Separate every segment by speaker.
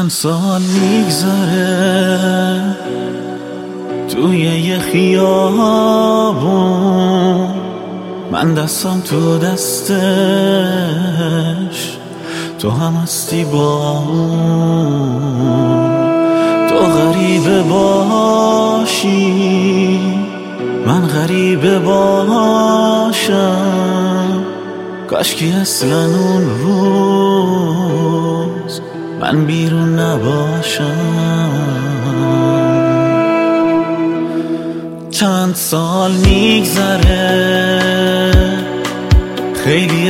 Speaker 1: چند سال میگذره توی یه خیابون، من دستم تو دستش، تو هم هستی با اون. تو غریبه باشی من غریبه باشم، کاشکی اصلا اون روز من بیرون نباشم. چند سال میگذره خیلی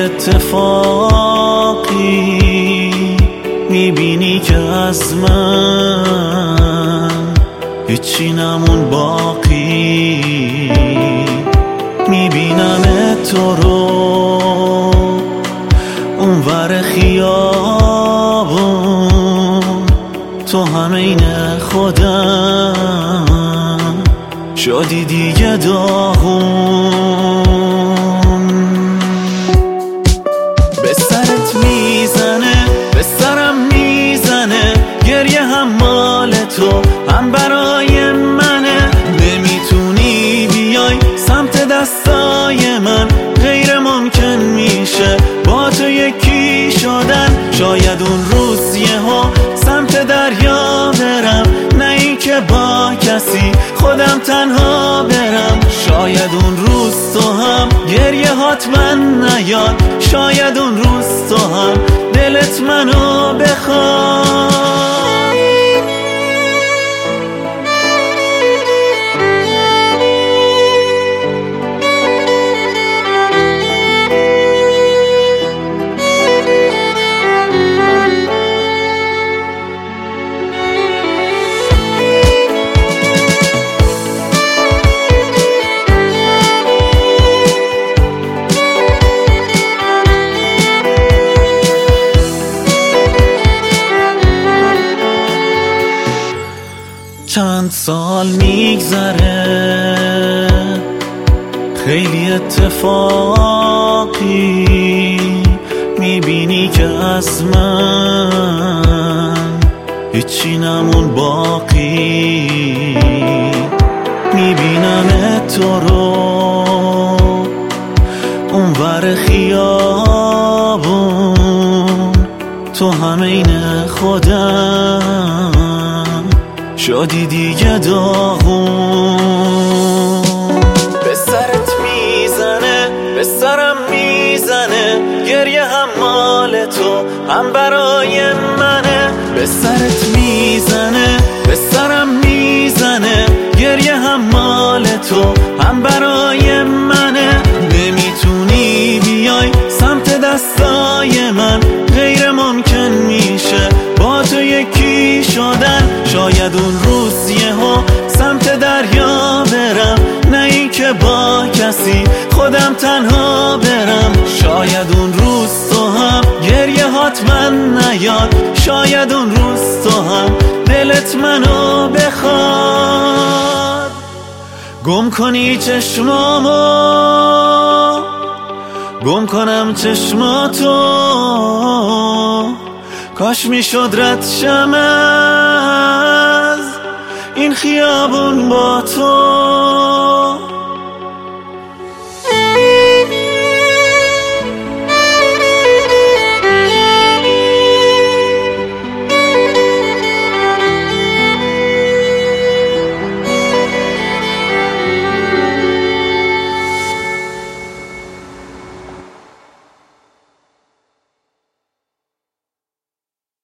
Speaker 1: اتفاقی، میبینی که از من هیچی نمون باقی. میبینم تو رو اونور خیابون، تو هم عین خودم شدی دیگه داغون. به سرت میزنه به سرم میزنه، گریه هم مال تو هم برای منه. نمیتونی بیای سمت دستای من، غیر ممکن میشه با تو یکی شدن. شاید اون روز یهو سمت دریا برم، نه این که با کسی خودم تنها برم. شاید اون روز تو هم گریه هات من نیاد، شاید اون روز تو هم دلت منو بخواد. چند سال میگذره خیلی اتفاقی، میبینی که از من هیچی نمون باقی. میبینم تو رو اونور خیابون، تو هم عین خودم شدی دیگه داغون. به سرت میزنه به سرم میزنه، گریه هم مال تو هم برای منه. به سرت میزنه به سرم میزنه، گریه هم مال تو هم برای منه. نمیتونی بیای سمت دستای من، غیر ممکن میشه با تو یکی شدن. شاید اون روز یهو سمت دریا برم، نه این که با کسی خودم تنها برم. شاید اون روز تو هم گریه هات من نیاد، شاید اون روز تو هم دلت منو بخواد. گم کنی چشمامو گم کنم چشماتو، کاش میشد رد شم از این خیابون با تو.